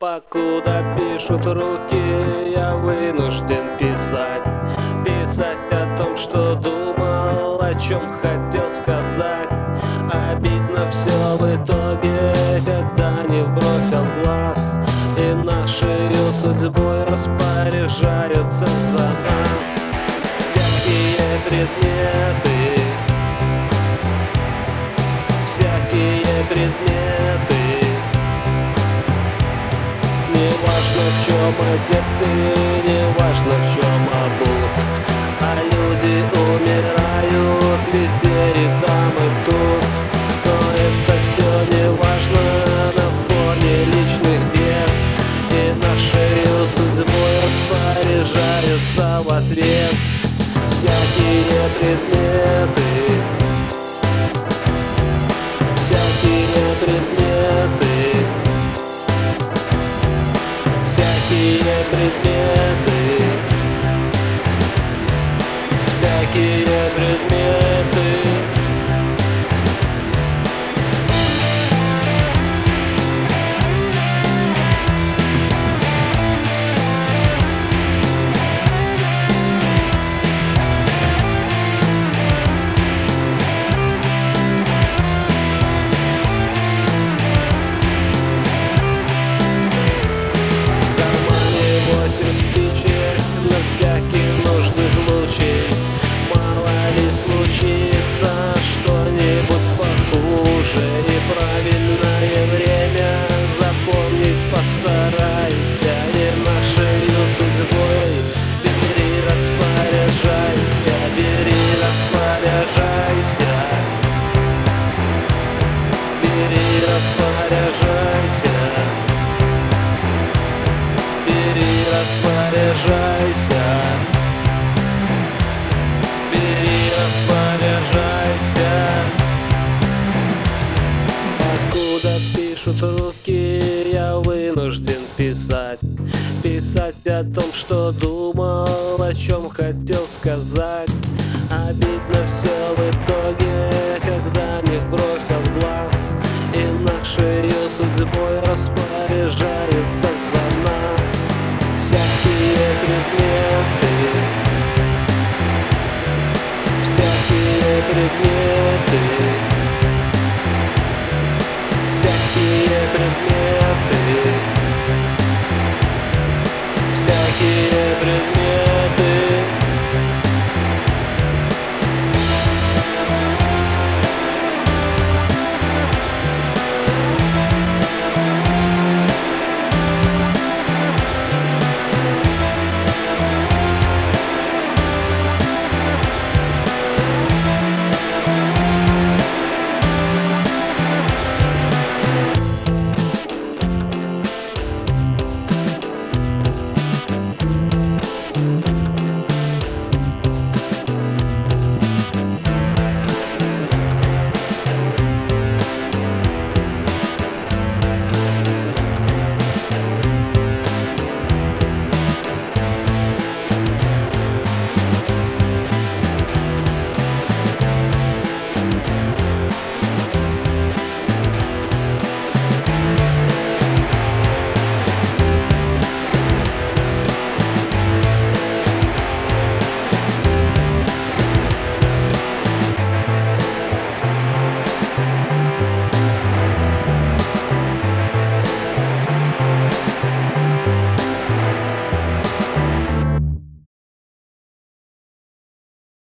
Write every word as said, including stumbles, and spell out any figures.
Покуда пишут руки, я вынужден писать. Писать о том, что думал, о чем хотел сказать. Обидно все в итоге, когда не в бровь, а в глаз. И нашей судьбой распоряжаются за нас всякие предметы, всякие предметы. Не важно, в чем одеты, не важно, в чем обут, а люди умирают везде и там и тут. Но это все не важно на фоне личных бед, и нашей судьбой распоряжаются в ответ всякие предметы, всякие предметы. Всякие предметы, всякие предметы. На всякий нужный случай, мало ли случится что-нибудь похуже. И правильное время запомнить постарайся, и нашей судьбой бери, распоряжайся, бери, распоряжайся, бери, распоряжайся, бери, распоряжайся, бери, распоряжайся. Покуда пишут руки, я вынужден писать. Писать о том, что думал, о чем хотел сказать. Обидно все в итоге, когда не в бровь, а в глаз. И нашей судьбой распоряжается за нас всякие предметы, всякие предметы, всякие предметы, всякие предметы.